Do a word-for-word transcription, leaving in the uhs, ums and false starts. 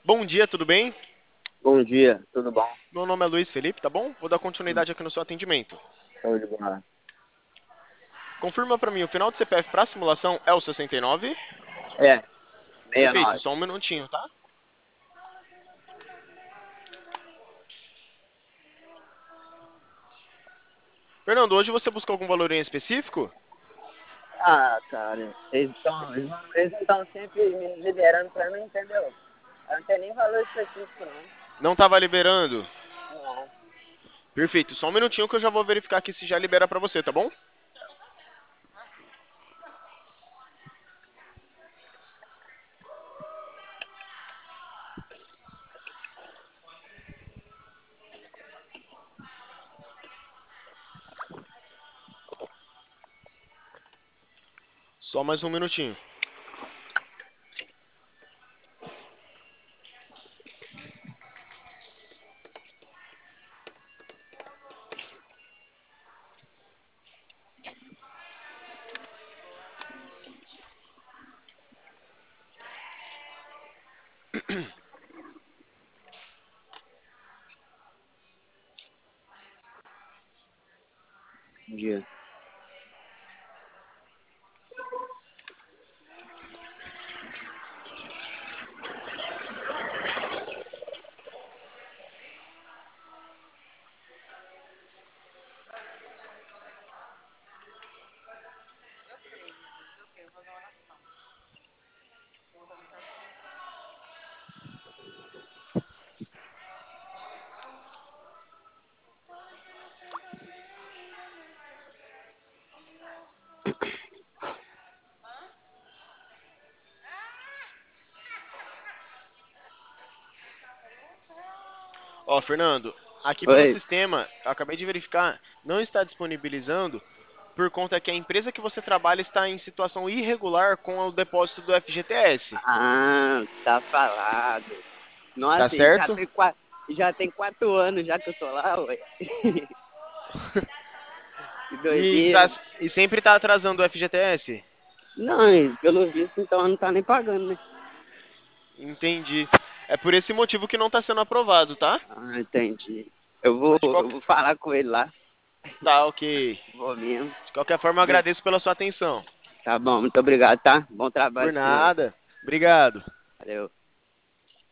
Bom dia, tudo bem? Bom dia, tudo bom? Meu nome é Luiz Felipe, tá bom? Vou dar continuidade aqui no seu atendimento. Show de bola. Confirma pra mim, o final do C P F pra simulação é o sessenta e nove? É, Perfeito, sessenta e nove. só um minutinho, tá? Fernando, hoje você buscou algum valor em específico? Ah, cara, eles estão eles não eles não estão sempre me liberando pra mim, entendeu? Eu não tenho nem valor específico, não. Não tava liberando? Não. Perfeito, só um minutinho que eu já vou verificar aqui se já libera pra você, tá bom? Só mais um minutinho. Bom dia. Ó, Fernando, aqui pelo Oi. sistema, eu acabei de verificar, não está disponibilizando por conta que a empresa que você trabalha está em situação irregular com o depósito do F G T S. Ah, tá falado. Tá Nossa, e já certo? tem quatro, já tem quatro anos já que eu tô lá, ué. Que E, tá- doideira. e sempre tá atrasando o F G T S? Não, e pelo visto, então não tá nem pagando, né? Entendi. É por esse motivo que não está sendo aprovado, tá? Ah, entendi. Eu vou, Mas de eu qualquer... vou falar com ele lá. Tá, ok. Vou mesmo. De qualquer forma, eu agradeço pela sua atenção. Tá bom, muito obrigado, tá? Bom Por trabalho, senhor. nada. Obrigado. Valeu.